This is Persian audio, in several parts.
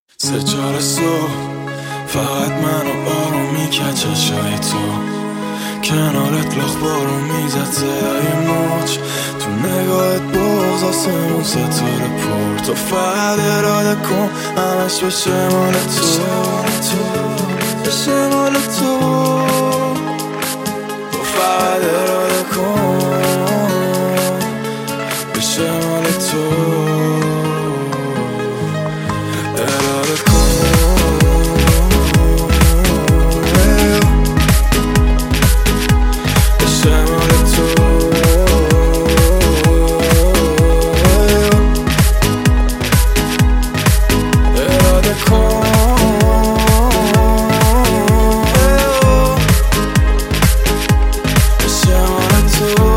سه چهار صبح فقط منو آروم میکرد چشای تو کنارت لاخ بارو میزد صدای موج تو نگاهت بغض آسمون ستاره پر تو فقط اراده کن همش بشه مال تو بشه مال تو تو فقط اراده کن بشه مال تو اراده کن بشه مال تو اراده کن بشه مال تو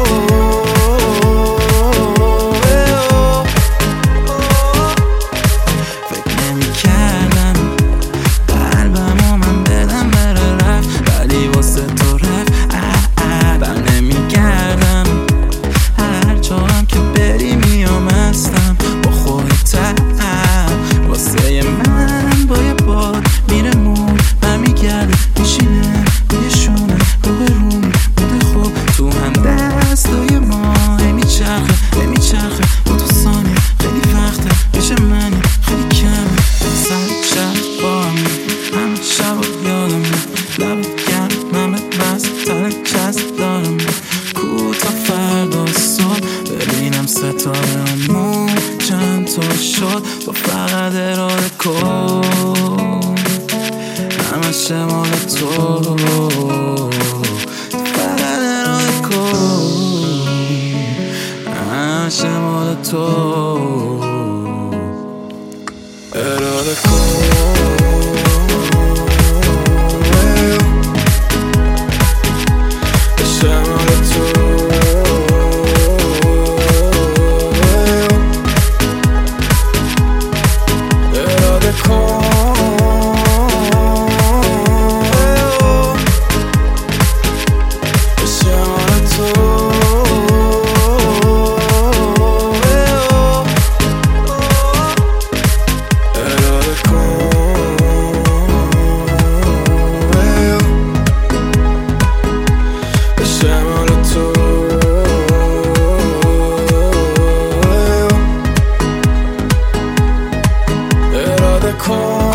ستاره‌مون چند تا شد تو فقط اراده کن همش مال تو فقط اراده کن همش مال تو اراده کن Call